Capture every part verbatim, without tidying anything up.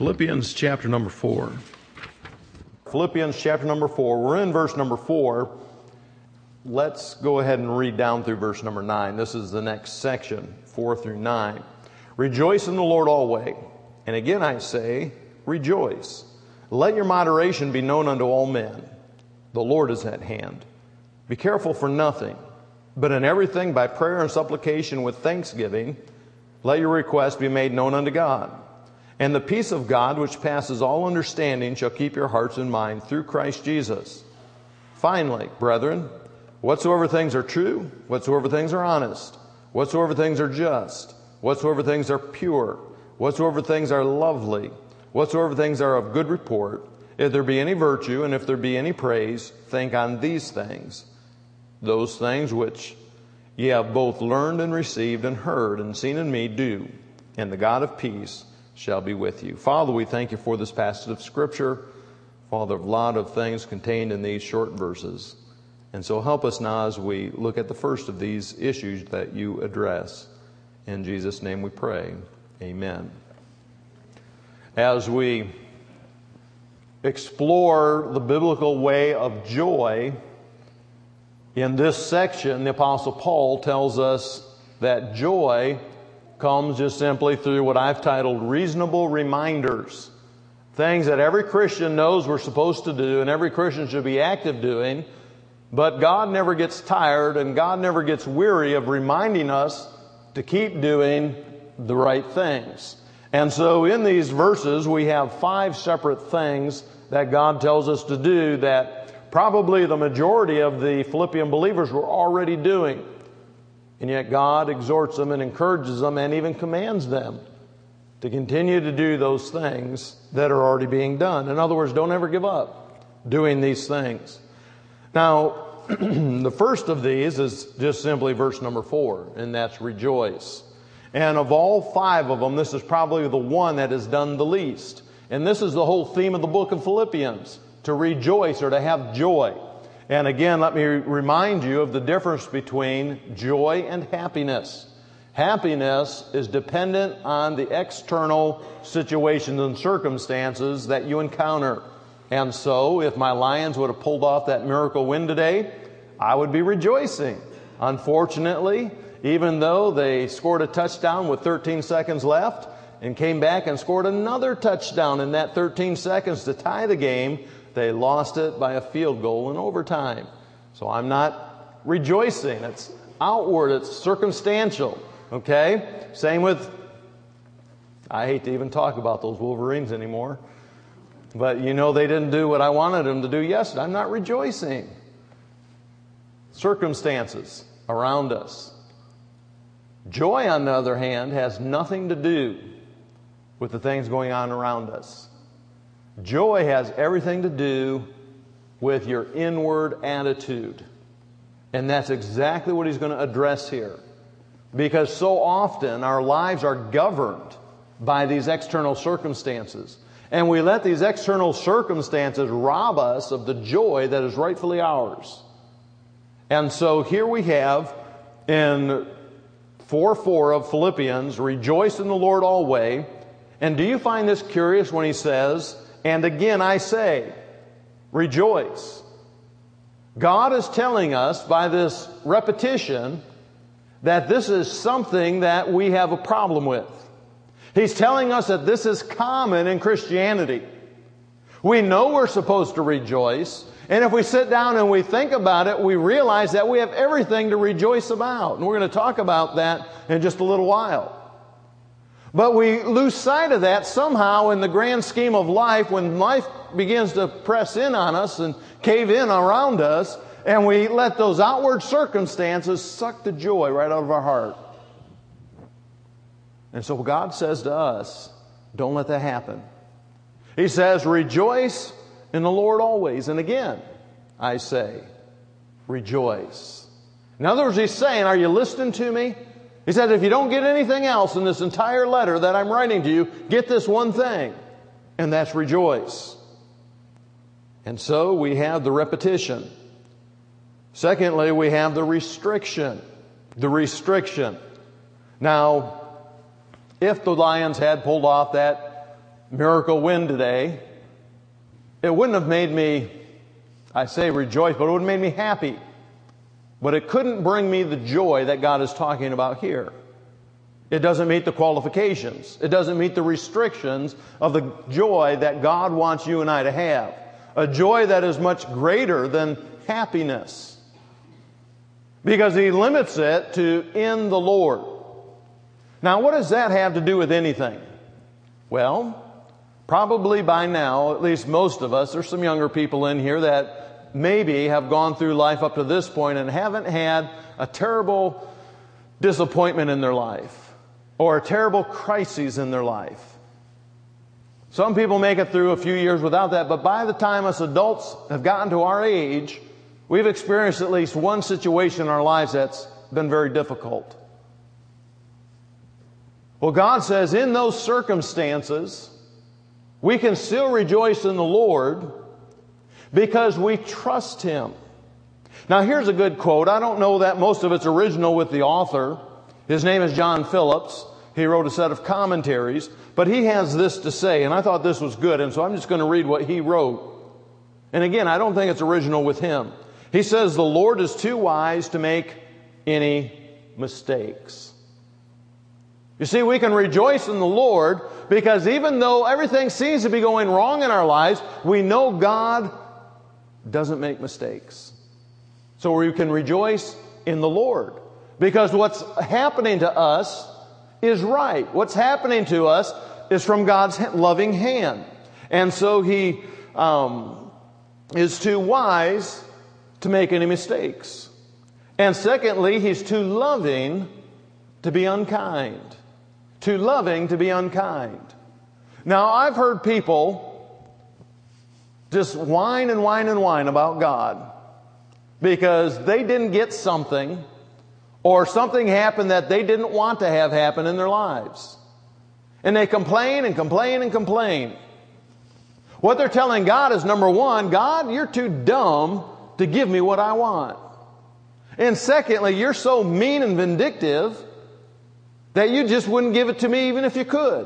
Philippians chapter number four. Philippians chapter number four. We're in verse number four. Let's go ahead and read down through verse number nine. This is the next section, four through nine. Rejoice in the Lord always. And again I say, rejoice. Let your moderation be known unto all men. The Lord is at hand. Be careful for nothing, but in everything by prayer and supplication with thanksgiving, let your requests be made known unto God. And the peace of God, which passes all understanding, shall keep your hearts and minds through Christ Jesus. Finally, brethren, whatsoever things are true, whatsoever things are honest, whatsoever things are just, whatsoever things are pure, whatsoever things are lovely, whatsoever things are of good report, if there be any virtue and if there be any praise, think on these things. Those things which ye have both learned and received and heard and seen in me, do, and the God of peace shall be with you. Father, we thank you for this passage of Scripture. Father, a lot of things contained in these short verses. And so help us now as we look at the first of these issues that you address. In Jesus' name we pray. Amen. As we explore the biblical way of joy, in this section, the Apostle Paul tells us that joy comes just simply through what I've titled reasonable reminders. Things that every Christian knows we're supposed to do and every Christian should be active doing, but God never gets tired and God never gets weary of reminding us to keep doing the right things. And so in these verses we have five separate things that God tells us to do that probably the majority of the Philippian believers were already doing. And yet God exhorts them and encourages them and even commands them to continue to do those things that are already being done. In other words, don't ever give up doing these things. Now, the first of these is just simply verse number four, and that's rejoice. And of all five of them, this is probably the one that is done the least. And this is the whole theme of the book of Philippians, to rejoice or to have joy. And again, let me remind you of the difference between joy and happiness. Happiness is dependent on the external situations and circumstances that you encounter. And so, if my Lions would have pulled off that miracle win today, I would be rejoicing. Unfortunately, even though they scored a touchdown with thirteen seconds left and came back and scored another touchdown in that thirteen seconds to tie the game, they lost it by a field goal in overtime. So I'm not rejoicing. It's outward. It's circumstantial. Okay? Same with, I hate to even talk about those Wolverines anymore. But you know they didn't do what I wanted them to do yesterday. I'm not rejoicing. Circumstances around us. Joy, on the other hand, has nothing to do with the things going on around us. Joy has everything to do with your inward attitude. And that's exactly what he's going to address here. Because so often our lives are governed by these external circumstances. And we let these external circumstances rob us of the joy that is rightfully ours. And so here we have in four four of Philippians, rejoice in the Lord always. And do you find this curious when he says, and again I say, rejoice. God is telling us by this repetition that this is something that we have a problem with. He's telling us that this is common in Christianity. We know we're supposed to rejoice, and if we sit down and we think about it, we realize that we have everything to rejoice about. And we're going to talk about that in just a little while. But we lose sight of that somehow in the grand scheme of life when life begins to press in on us and cave in around us, and we let those outward circumstances suck the joy right out of our heart. And so God says to us, don't let that happen. He says, rejoice in the Lord always. And again, I say, rejoice. In other words, he's saying, are you listening to me? He said, if you don't get anything else in this entire letter that I'm writing to you, get this one thing, and that's rejoice. And so we have the repetition. Secondly, we have the restriction. The restriction. Now, if the Lions had pulled off that miracle win today, it wouldn't have made me, I say rejoice, but it would have made me happy. But it couldn't bring me the joy that God is talking about here. It doesn't meet the qualifications. It doesn't meet the restrictions of the joy that God wants you and I to have. A joy that is much greater than happiness. Because He limits it to in the Lord. Now, what does that have to do with anything? Well, probably by now, at least most of us, there's some younger people in here that maybe have gone through life up to this point and haven't had a terrible disappointment in their life or a terrible crisis in their life. Some people make it through a few years without that, but by the time us adults have gotten to our age, we've experienced at least one situation in our lives that's been very difficult. Well, God says in those circumstances, we can still rejoice in the Lord because we trust Him. Now, here's a good quote. I don't know that most of it's original with the author. His name is John Phillips. He wrote a set of commentaries, but he has this to say, and I thought this was good, and so I'm just going to read what he wrote. And again, I don't think it's original with him. He says, "The Lord is too wise to make any mistakes." You see, we can rejoice in the Lord because even though everything seems to be going wrong in our lives, we know God doesn't make mistakes. So we can rejoice in the Lord because what's happening to us is right. What's happening to us is from God's loving hand. And so He um, is too wise to make any mistakes. And secondly, He's too loving to be unkind. Too loving to be unkind. Now, I've heard people just whine and whine and whine about God because they didn't get something or something happened that they didn't want to have happen in their lives. And they complain and complain and complain. What they're telling God is, number one, God, you're too dumb to give me what I want. And secondly, you're so mean and vindictive that you just wouldn't give it to me even if you could.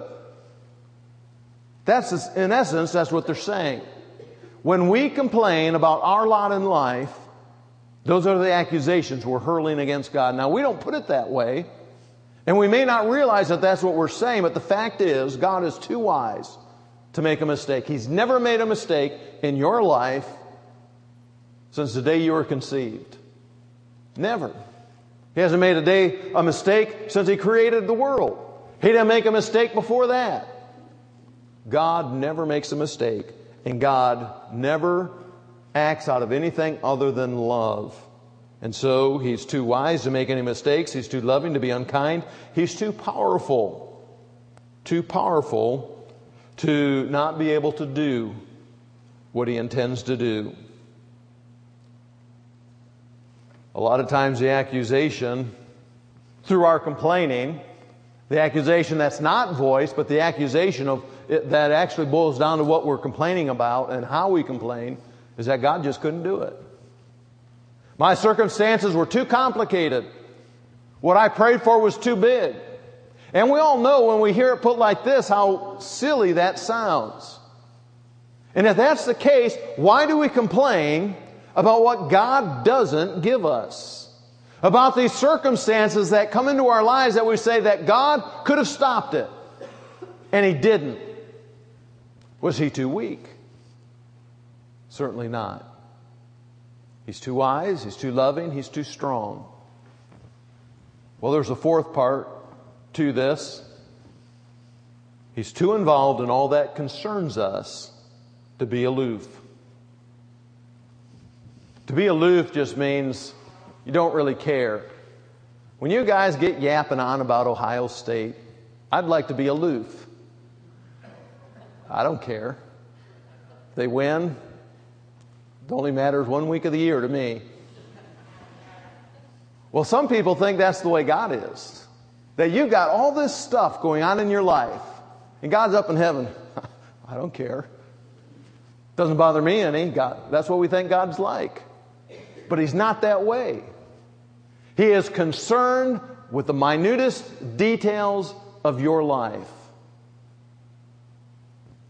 That's, in essence, that's what they're saying. When we complain about our lot in life, those are the accusations we're hurling against God. Now, we don't put it that way, and we may not realize that that's what we're saying, but the fact is, God is too wise to make a mistake. He's never made a mistake in your life since the day you were conceived. Never. He hasn't made a day a mistake since He created the world. He didn't make a mistake before that. God never makes a mistake, and God never acts out of anything other than love. And so He's too wise to make any mistakes. He's too loving to be unkind. He's too powerful, too powerful to not be able to do what He intends to do. A lot of times the accusation, through our complaining, the accusation that's not voiced, but the accusation of it, that actually boils down to what we're complaining about and how we complain, is that God just couldn't do it. My circumstances were too complicated. What I prayed for was too big. And we all know when we hear it put like this how silly that sounds. And if that's the case, why do we complain about what God doesn't give us? About these circumstances that come into our lives that we say that God could have stopped it. And He didn't. Was He too weak? Certainly not. He's too wise, He's too loving, He's too strong. Well, there's a fourth part to this. He's too involved in all that concerns us to be aloof. To be aloof just means you don't really care. When you guys get yapping on about Ohio State, I'd like to be aloof. I don't care. If they win, it only matters one week of the year to me. Well, some people think that's the way God is. That you've got all this stuff going on in your life, and God's up in heaven. I don't care. Doesn't bother me any. God, that's what we think God's like. But He's not that way. He is concerned with the minutest details of your life.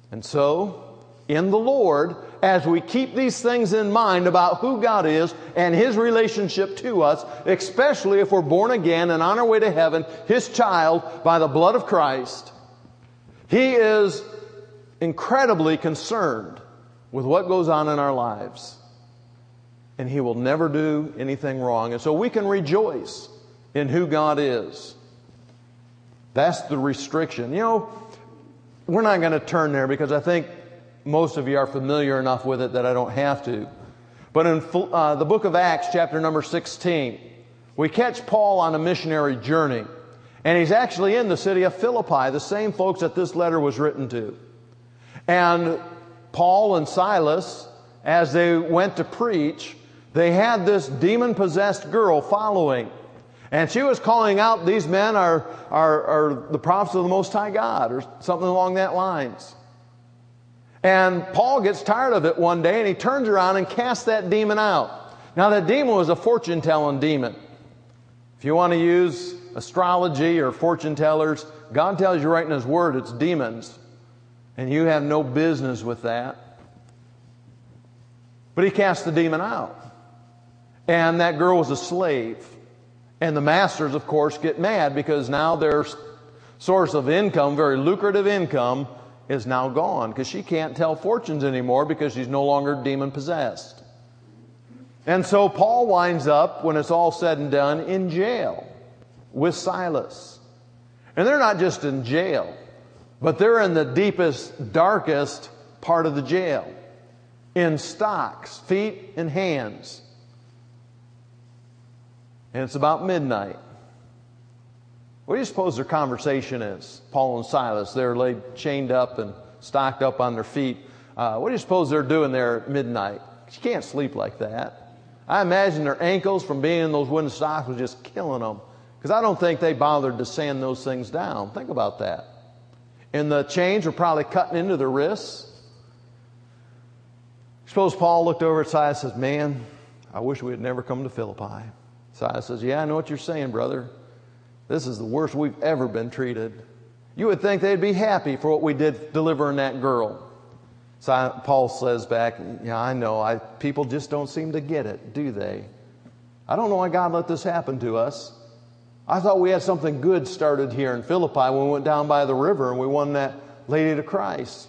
And so, in the Lord, as we keep these things in mind about who God is and His relationship to us, especially if we're born again and on our way to heaven, His child by the blood of Christ, He is incredibly concerned with what goes on in our lives. And He will never do anything wrong. And so we can rejoice in who God is. That's the restriction. You know, we're not going to turn there because I think most of you are familiar enough with it that I don't have to. But in uh, the book of Acts, chapter number sixteen, we catch Paul on a missionary journey. And he's actually in the city of Philippi, the same folks that this letter was written to. And Paul and Silas, as they went to preach, they had this demon-possessed girl following. And she was calling out, these men are, are, are the prophets of the Most High God, or something along that lines. And Paul gets tired of it one day, and he turns around and casts that demon out. Now, that demon was a fortune-telling demon. If you want to use astrology or fortune tellers, God tells you right in His Word it's demons. And you have no business with that. But he cast the demon out. And that girl was a slave. And the masters, of course, get mad because now their source of income, very lucrative income, is now gone because she can't tell fortunes anymore because she's no longer demon-possessed. And so Paul winds up, when it's all said and done, in jail with Silas. And they're not just in jail, but they're in the deepest, darkest part of the jail, in stocks, feet and hands. And it's about midnight. What do you suppose their conversation is? Paul and Silas, they're laid chained up and stocked up on their feet. Uh, what do you suppose they're doing there at midnight? You can't sleep like that. I imagine their ankles from being in those wooden stocks was just killing them. Because I don't think they bothered to sand those things down. Think about that. And the chains were probably cutting into their wrists. Suppose Paul looked over at Silas and says, man, I wish we had never come to Philippi. Silas says, yeah, I know what you're saying, brother. This is the worst we've ever been treated. You would think they'd be happy for what we did delivering that girl. So Paul says back, yeah, I know. I, people just don't seem to get it, do they? I don't know why God let this happen to us. I thought we had something good started here in Philippi when we went down by the river and we won that lady to Christ.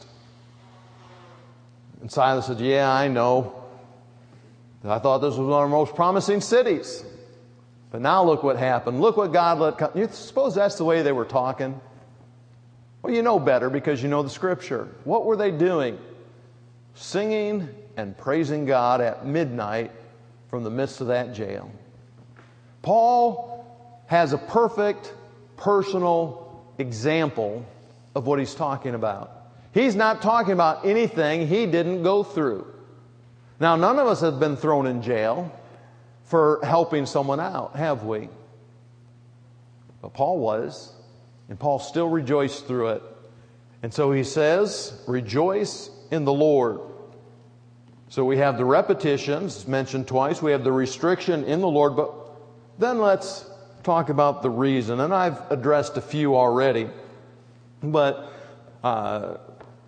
And Silas said, yeah, I know. I thought this was one of our most promising cities. But now look what happened. Look what God let come. You suppose that's the way they were talking? Well, you know better because you know the Scripture. What were they doing? Singing and praising God at midnight from the midst of that jail. Paul has a perfect personal example of what he's talking about. He's not talking about anything he didn't go through. Now, none of us have been thrown in jail for helping someone out, have we? But Paul was, and Paul still rejoiced through it. And so he says, rejoice in the Lord. So we have the repetitions mentioned twice. We have the restriction in the Lord. But then let's talk about the reason. And I've addressed a few already. But uh,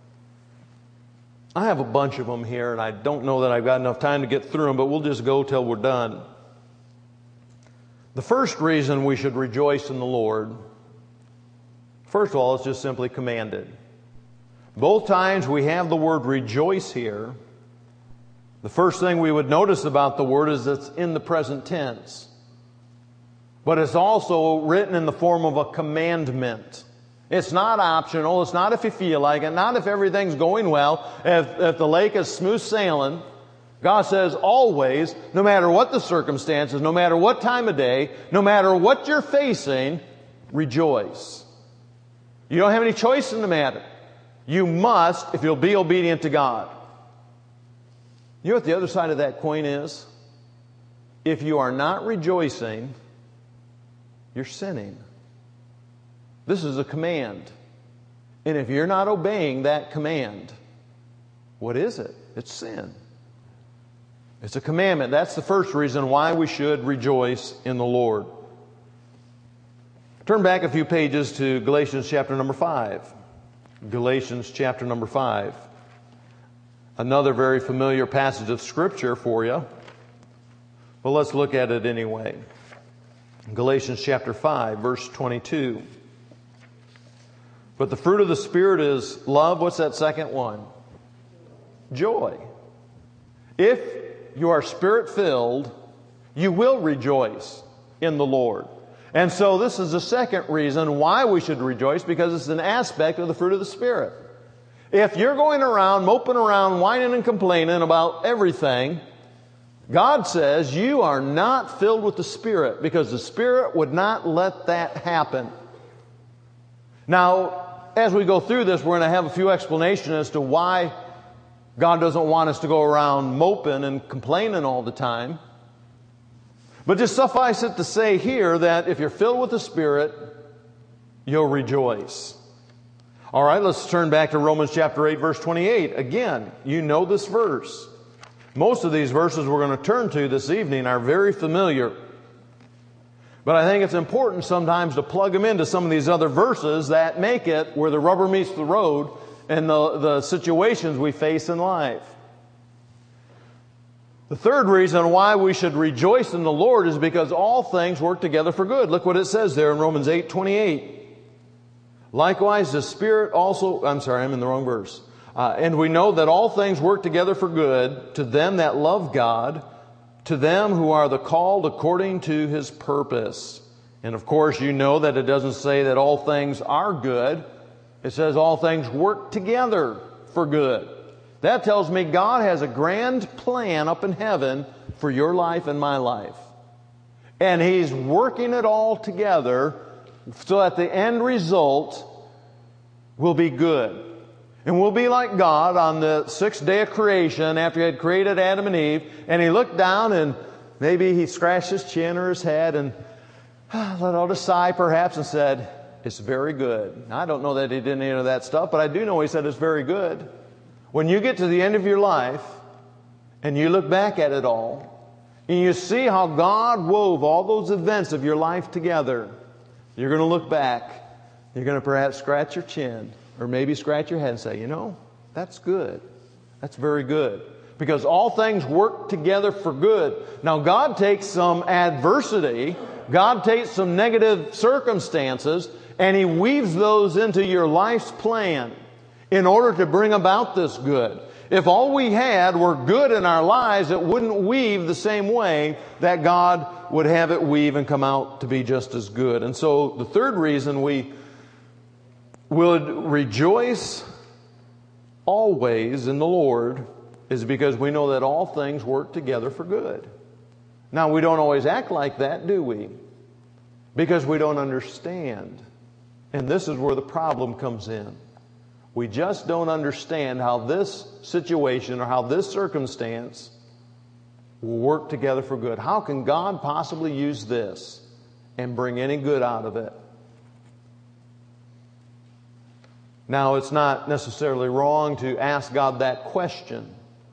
I have a bunch of them here, and I don't know that I've got enough time to get through them, but we'll just go till we're done. The first reason we should rejoice in the Lord, first of all, it's just simply commanded. Both times we have the word rejoice here. The first thing we would notice about the word is it's in the present tense. But it's also written in the form of a commandment. It's not optional. It's not if you feel like it. Not if everything's going well. If, if the lake is smooth sailing. God says always, no matter what the circumstances, no matter what time of day, no matter what you're facing, rejoice. You don't have any choice in the matter. You must if you'll be obedient to God. You know what the other side of that coin is? If you are not rejoicing, you're sinning. This is a command. And if you're not obeying that command, what is it? It's sin. It's a commandment. That's the first reason why we should rejoice in the Lord. Turn back a few pages to Galatians chapter number five. Galatians chapter number five. Another very familiar passage of Scripture for you. But let's look at it anyway. Galatians chapter five, verse twenty-two. But the fruit of the Spirit is love. What's that second one? Joy. If you are Spirit-filled, you will rejoice in the Lord. And so this is the second reason why we should rejoice, because it's an aspect of the fruit of the Spirit. If you're going around, moping around, whining and complaining about everything, God says you are not filled with the Spirit, because the Spirit would not let that happen. Now, as we go through this, we're going to have a few explanations as to why God doesn't want us to go around moping and complaining all the time. But just suffice it to say here that if you're filled with the Spirit, you'll rejoice. All right, let's turn back to Romans chapter eight, verse twenty-eight. Again, you know this verse. Most of these verses we're going to turn to this evening are very familiar. But I think it's important sometimes to plug them into some of these other verses that make it where the rubber meets the road and the, the situations we face in life. The third reason why we should rejoice in the Lord is because all things work together for good. Look what it says there in Romans eight twenty-eight. Likewise, the Spirit also... I'm sorry, I'm in the wrong verse. Uh, and we know that all things work together for good to them that love God, to them who are the called according to His purpose. And of course, you know that it doesn't say that all things are good. It says all things work together for good. That tells me God has a grand plan up in heaven for your life and my life. And He's working it all together so that the end result will be good. And we'll be like God on the sixth day of creation after He had created Adam and Eve. And He looked down and maybe He scratched His chin or His head and let out a sigh perhaps and said, "It's very good." Now, I don't know that He did any of that stuff, but I do know He said it's very good. When you get to the end of your life and you look back at it all and you see how God wove all those events of your life together, you're going to look back. You're going to perhaps scratch your chin or maybe scratch your head and say, you know, that's good. That's very good. Because all things work together for good. Now, God takes some adversity, God takes some negative circumstances, and He weaves those into your life's plan in order to bring about this good. If all we had were good in our lives, it wouldn't weave the same way that God would have it weave and come out to be just as good. And so the third reason we would rejoice always in the Lord is because we know that all things work together for good. Now, we don't always act like that, do we? Because we don't understand. And this is where the problem comes in. We just don't understand how this situation or how this circumstance will work together for good. How can God possibly use this and bring any good out of it? Now, it's not necessarily wrong to ask God that question,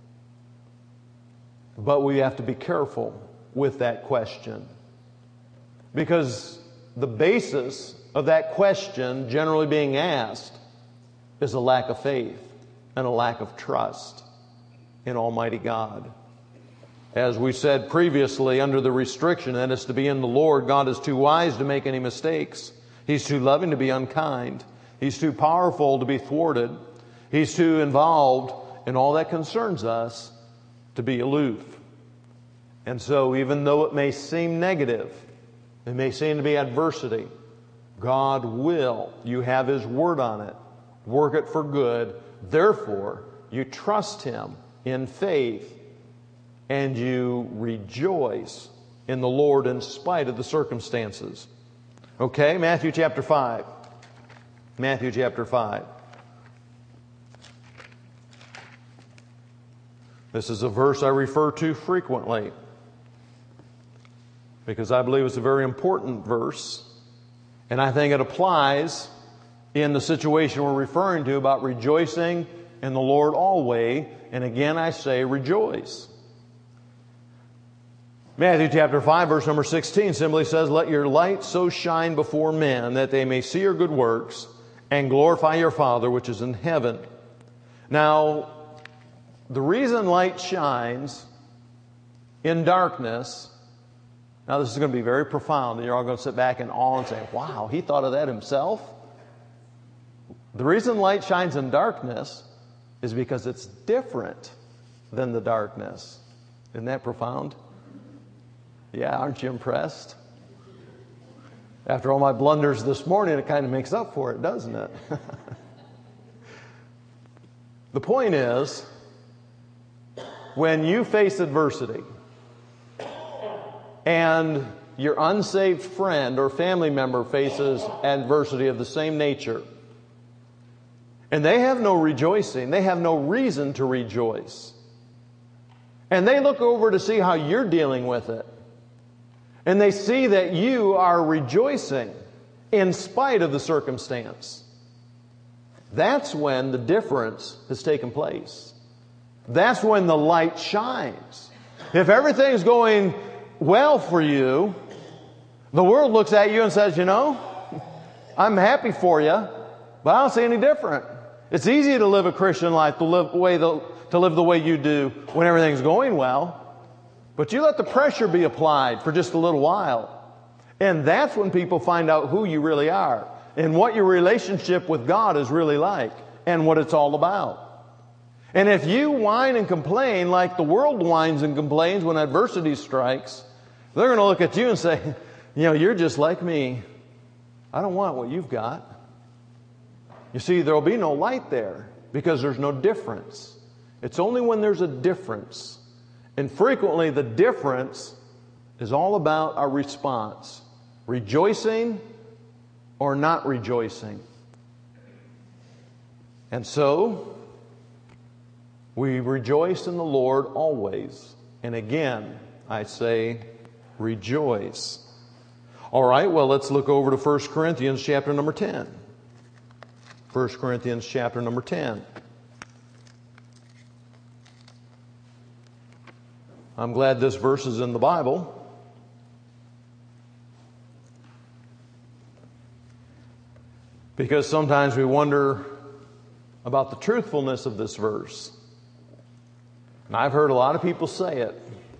but we have to be careful with that question. Because the basis of that question generally being asked is a lack of faith and a lack of trust in Almighty God. As we said previously, under the restriction that is to be in the Lord, God is too wise to make any mistakes. He's too loving to be unkind. He's too powerful to be thwarted. He's too involved in all that concerns us to be aloof. And so even though it may seem negative, it may seem to be adversity, God will, you have His word on it, work it for good. Therefore, you trust Him in faith and you rejoice in the Lord in spite of the circumstances. Okay, Matthew chapter five. Matthew chapter five. This is a verse I refer to frequently because I believe it's a very important verse, and I think it applies in the situation we're referring to about rejoicing in the Lord always. And again, I say rejoice. Matthew chapter five, verse number sixteen simply says, "Let your light so shine before men that they may see your good works and glorify your Father which is in heaven. Now, the reason light shines in darkness, now this is going to be very profound, and you're all going to sit back in awe and say, wow, he thought of that himself? The reason light shines in darkness is because it's different than the darkness. Isn't that profound? Yeah, aren't you impressed? After all my blunders this morning, it kind of makes up for it, doesn't it? The point is, when you face adversity and your unsaved friend or family member faces adversity of the same nature, and they have no rejoicing, they have no reason to rejoice, and they look over to see how you're dealing with it, and they see that you are rejoicing in spite of the circumstance, that's when the difference has taken place. That's when the light shines. If everything's going well for you, the world looks at you and says, you know, I'm happy for you, but I don't see any different. It's easy to live a Christian life, to live the way the, to live the way you do when everything's going well. But you let the pressure be applied for just a little while. And that's when people find out who you really are and what your relationship with God is really like and what it's all about. And if you whine and complain like the world whines and complains when adversity strikes, they're going to look at you and say, you know, you're just like me. I don't want what you've got. You see, there will be no light there because there's no difference. It's only when there's a difference. And frequently the difference is all about our response. Rejoicing or not rejoicing. And so, we rejoice in the Lord always. And again, I say, rejoice. All right, well, let's look over to First Corinthians chapter number ten. First Corinthians chapter number ten. I'm glad this verse is in the Bible. Because sometimes we wonder about the truthfulness of this verse. And I've heard a lot of people say it.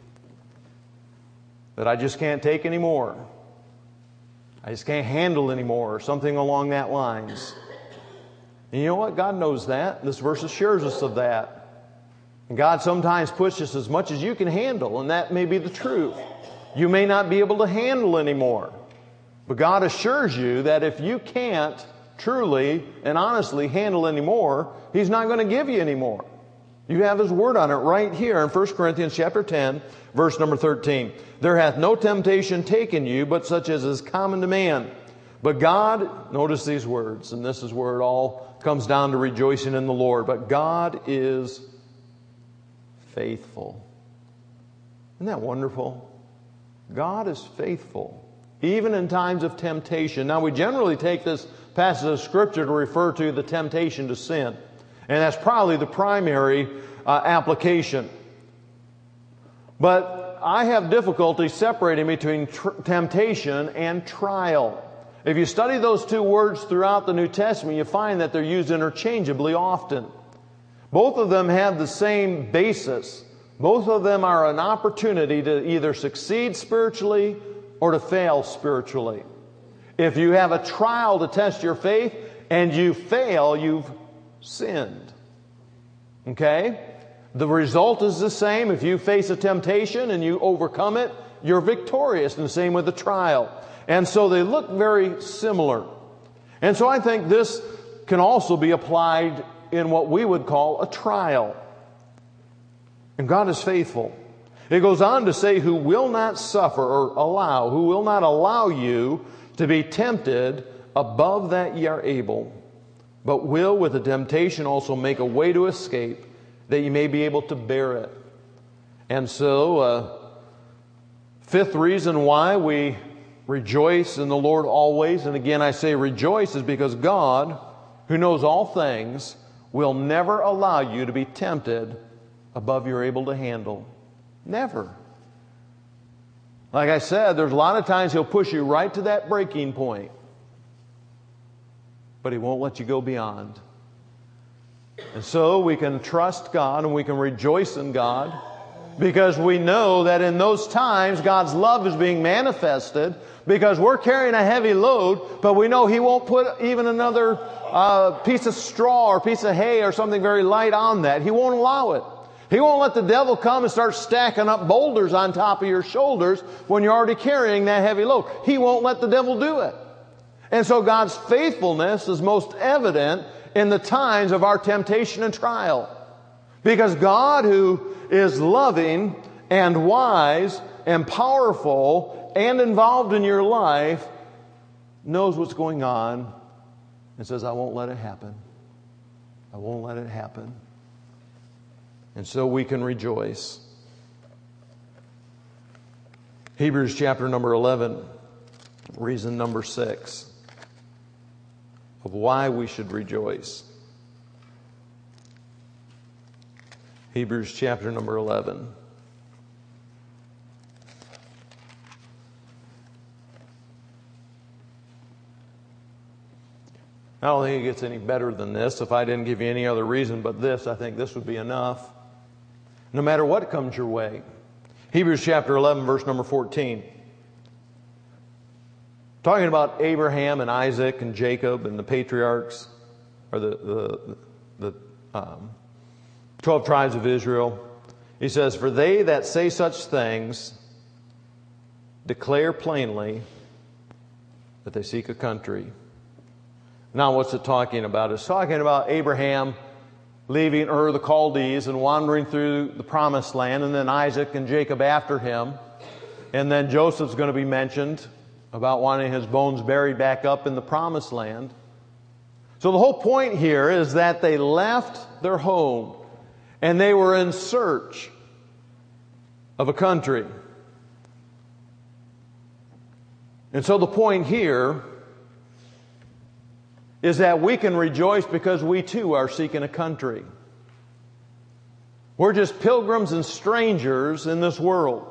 That I just can't take anymore. I just can't handle anymore, or something along that lines. And you know what? God knows that. This verse assures us of that. And God sometimes pushes as much as you can handle, and that may be the truth. You may not be able to handle anymore. But God assures you that if you can't truly and honestly handle anymore, He's not going to give you anymore. You have His word on it right here in First Corinthians chapter ten, verse number thirteen. There hath no temptation taken you, but such as is common to man. But God, notice these words, and this is where it all comes down to rejoicing in the Lord. But God is faithful. Isn't that wonderful? God is faithful, even in times of temptation. Now, we generally take this passage of Scripture to refer to the temptation to sin. And that's probably the primary uh, application. But I have difficulty separating between tr- temptation and trial. If you study those two words throughout the New Testament, you find that they're used interchangeably often. Both of them have the same basis. Both of them are an opportunity to either succeed spiritually or to fail spiritually. If you have a trial to test your faith and you fail, you've sinned. Okay? The result is the same. If you face a temptation and you overcome it, you're victorious. And the same with the trial. And so they look very similar. And so I think this can also be applied in what we would call a trial. And God is faithful. It goes on to say, who will not suffer or allow, who will not allow you to be tempted above that ye are able, but will with the temptation also make a way to escape, that you may be able to bear it. And so, uh, fifth reason why we rejoice in the Lord always, and again I say rejoice, is because God, who knows all things, will never allow you to be tempted above you're able to handle. Never. Like I said, there's a lot of times He'll push you right to that breaking point. but He won't let you go beyond. And so we can trust God and we can rejoice in God because we know that in those times God's love is being manifested because we're carrying a heavy load, but we know He won't put even another uh, piece of straw or piece of hay or something very light on that. He won't allow it. He won't let the devil come and start stacking up boulders on top of your shoulders when you're already carrying that heavy load. He won't let the devil do it. And so God's faithfulness is most evident in the times of our temptation and trial. Because God, who is loving and wise and powerful and involved in your life, knows what's going on and says, I won't let it happen. I won't let it happen. And so we can rejoice. Hebrews chapter number eleven, reason number six of why we should rejoice. Hebrews chapter number eleven. I don't think it gets any better than this. If I didn't give you any other reason but this, I think this would be enough. No matter what comes your way. Hebrews chapter eleven, verse number fourteen. Talking about Abraham and Isaac and Jacob and the patriarchs, or the, the, the um, twelve tribes of Israel. He says, for they that say such things declare plainly that they seek a country. Now what's it talking about? It's talking about Abraham leaving Ur the Chaldees and wandering through the promised land, and then Isaac and Jacob after him. And then Joseph's going to be mentioned about wanting his bones buried back up in the promised land. So the whole point here is that they left their home and they were in search of a country. And so the point here is that we can rejoice because we too are seeking a country. We're just pilgrims and strangers in this world.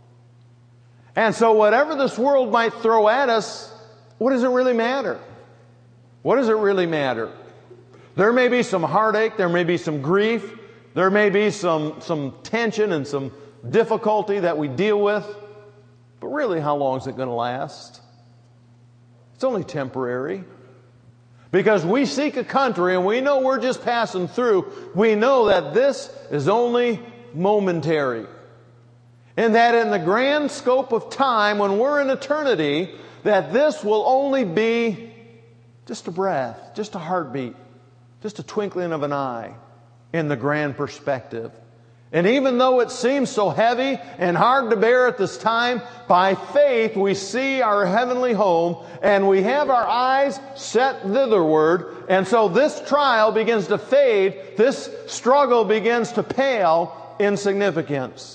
And so whatever this world might throw at us, what does it really matter? What does it really matter? There may be some heartache, there may be some grief, there may be some, some tension and some difficulty that we deal with, but really, how long is it going to last? It's only temporary. Because we seek a country and we know we're just passing through. We know that this is only momentary. And that in the grand scope of time, when we're in eternity, that this will only be just a breath, just a heartbeat, just a twinkling of an eye in the grand perspective. And even though it seems so heavy and hard to bear at this time, by faith we see our heavenly home and we have our eyes set thitherward. And so this trial begins to fade. This struggle begins to pale in significance.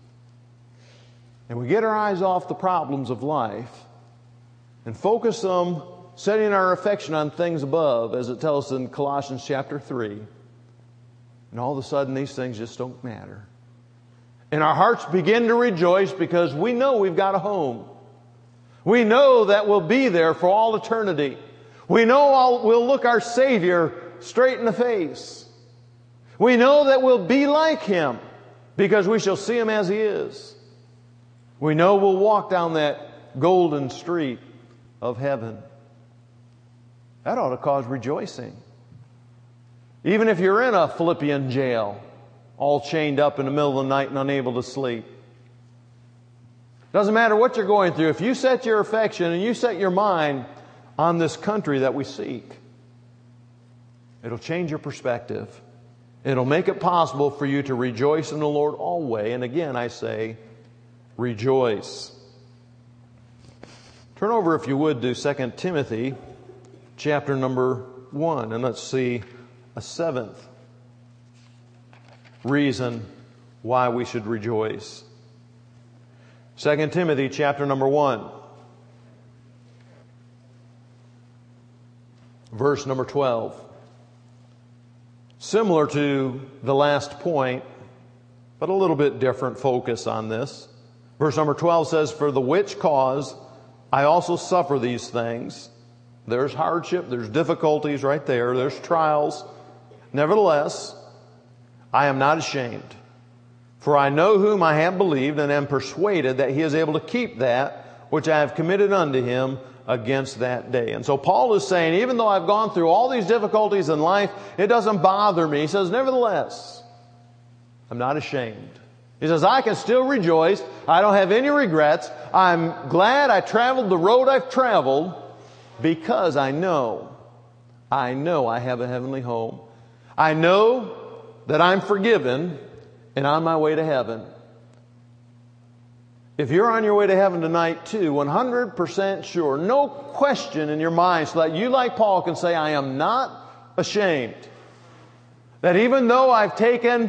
And we get our eyes off the problems of life and focus them, setting our affection on things above, as it tells us in Colossians chapter three. And all of a sudden, these things just don't matter. And our hearts begin to rejoice because we know we've got a home. We know that we'll be there for all eternity. We know I'll, we'll look our Savior straight in the face. We know that we'll be like Him because we shall see Him as He is. We know we'll walk down that golden street of heaven. That ought to cause rejoicing. Even if you're in a Philippian jail, all chained up in the middle of the night and unable to sleep. Doesn't matter what you're going through. If you set your affection and you set your mind on this country that we seek, it'll change your perspective. It'll make it possible for you to rejoice in the Lord always. And again, I say, rejoice. Turn over, if you would, to Second Timothy chapter number one, and let's see a seventh reason why we should rejoice. Second Timothy chapter number one, verse number twelve. Similar to the last point, but a little bit different focus on this. Verse number twelve says, for the which cause I also suffer these things, There's hardship, there's difficulties right there, there's trials. Nevertheless, I am not ashamed. For I know whom I have believed, and am persuaded that He is able to keep that which I have committed unto Him against that day. And so Paul is saying, even though I've gone through all these difficulties in life, it doesn't bother me. He says, nevertheless, I'm not ashamed. He says, I can still rejoice. I don't have any regrets. I'm glad I traveled the road I've traveled because I know, I know I have a heavenly home. I know that I'm forgiven and on my way to heaven. If you're on your way to heaven tonight too, one hundred percent sure, no question in your mind, so that you, like Paul, can say, I am not ashamed. That even though I've taken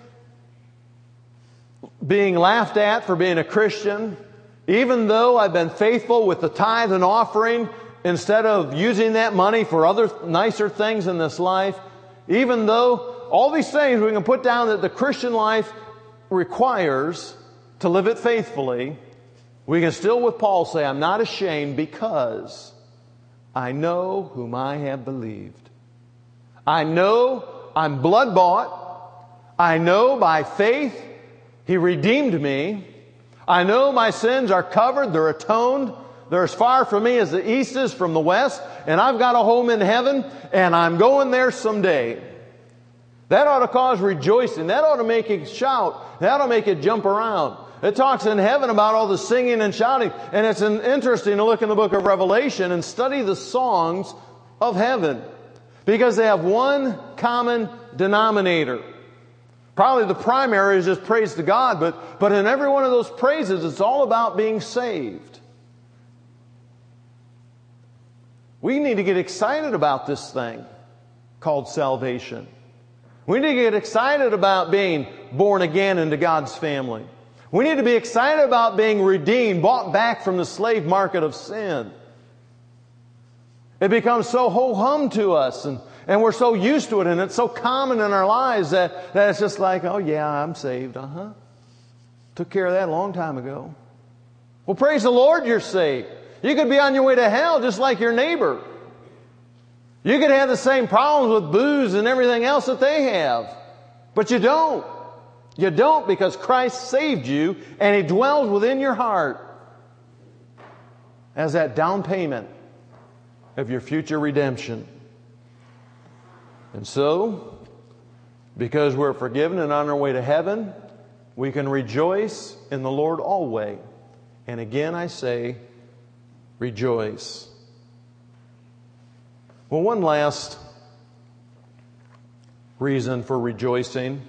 being laughed at for being a Christian, even though I've been faithful with the tithe and offering instead of using that money for other nicer things in this life, even though all these things we can put down that the Christian life requires to live it faithfully, we can still with Paul say, I'm not ashamed because I know whom I have believed. I know I'm blood bought. I know by faith He redeemed me. I know my sins are covered. They're atoned. They're as far from me as the east is from the west. And I've got a home in heaven, and I'm going there someday. That ought to cause rejoicing. That ought to make you shout. That ought to make you jump around. It talks in heaven about all the singing and shouting. And it's interesting to look in the book of Revelation and study the songs of heaven, because they have one common denominator. Probably the primary is just praise to God, but, but in every one of those praises, it's all about being saved. We need to get excited about this thing called salvation. We need to get excited about being born again into God's family. We need to be excited about being redeemed, bought back from the slave market of sin. It becomes so ho-hum to us, and, and we're so used to it, and it's so common in our lives that, that it's just like, oh yeah, I'm saved, uh-huh. Took care of that a long time ago. Well, praise the Lord, you're saved. You could be on your way to hell just like your neighbor. You could have the same problems with booze and everything else that they have. But you don't. You don't, because Christ saved you and He dwells within your heart as that down payment of your future redemption. And so, because we're forgiven and on our way to heaven, we can rejoice in the Lord always. And again I say, rejoice. Well, one last reason for rejoicing,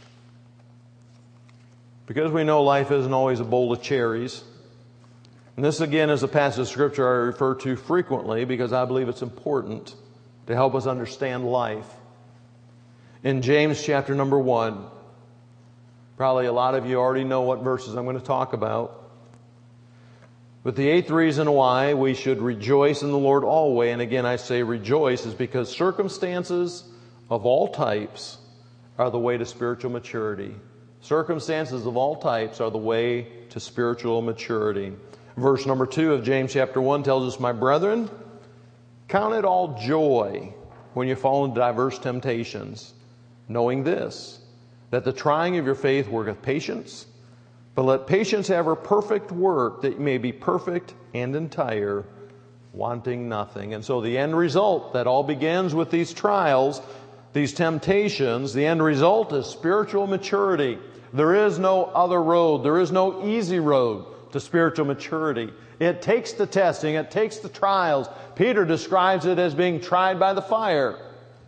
because we know life isn't always a bowl of cherries. And this again is a passage of Scripture I refer to frequently because I believe it's important to help us understand life. In James chapter number one, probably a lot of you already know what verses I'm going to talk about. But the eighth reason why we should rejoice in the Lord always, and again I say rejoice, is because circumstances of all types are the way to spiritual maturity. Circumstances of all types are the way to spiritual maturity. Verse number two of James chapter one tells us, my brethren, count it all joy when you fall into diverse temptations, knowing this, that the trying of your faith worketh patience. But let patience have her perfect work, that you may be perfect and entire, wanting nothing. And so the end result that all begins with these trials, these temptations, the end result is spiritual maturity. There is no other road. There is no easy road to spiritual maturity. It takes the testing. It takes the trials. Peter describes it as being tried by the fire.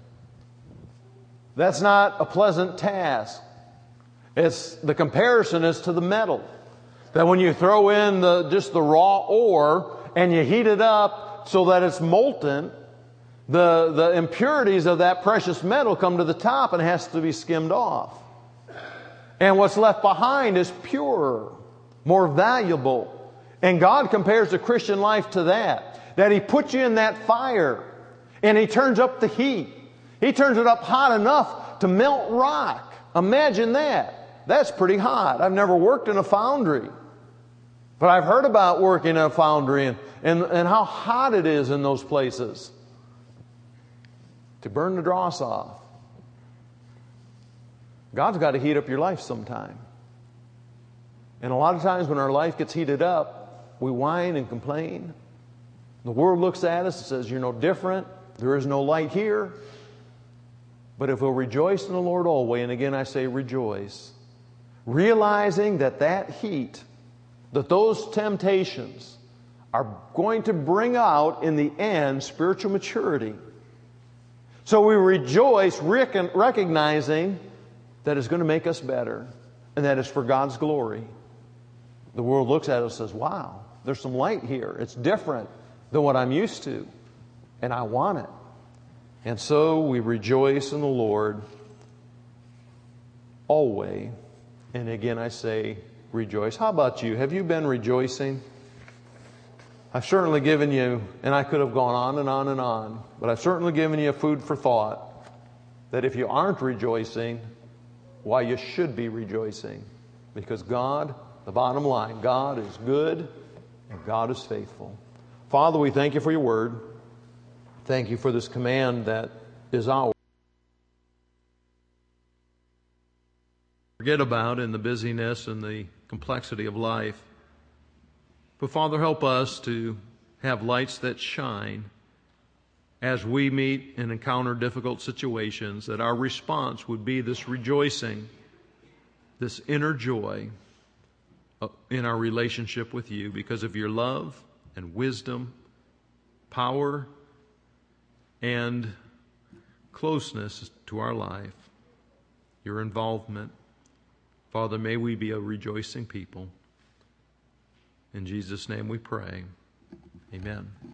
That's not a pleasant task. It's, the comparison is to the metal. That when you throw in the, just the raw ore and you heat it up so that it's molten, the, the impurities of that precious metal come to the top and has to be skimmed off. And what's left behind is purer, more valuable. And God compares the Christian life to that. That He puts you in that fire and He turns up the heat. He turns it up hot enough to melt rock. Imagine that. That's pretty hot. I've never worked in a foundry. But I've heard about working in a foundry and, and, and how hot it is in those places to burn the dross off. God's got to heat up your life sometime. And a lot of times when our life gets heated up, we whine and complain. The world looks at us and says, you're no different. There is no light here. But if we'll rejoice in the Lord always, and again I say rejoice, realizing that that heat, that those temptations are going to bring out in the end spiritual maturity. So we rejoice rec- recognizing that it's going to make us better and that it's for God's glory. The world looks at us and says, wow, there's some light here. It's different than what I'm used to, and I want it. And so we rejoice in the Lord always. And again I say rejoice. How about you? Have you been rejoicing? I've certainly given you, and I could have gone on and on and on, but I've certainly given you food for thought that if you aren't rejoicing, why you should be rejoicing. Because God, the bottom line, God is good and God is faithful. Father, we thank you for your word. Thank you for this command that is ours. Forget about in the busyness and the complexity of life. But Father, help us to have lights that shine as we meet and encounter difficult situations, that our response would be this rejoicing, this inner joy in our relationship with you because of your love and wisdom, power, and closeness to our life, your involvement. Father, may we be a rejoicing people. In Jesus' name we pray. Amen.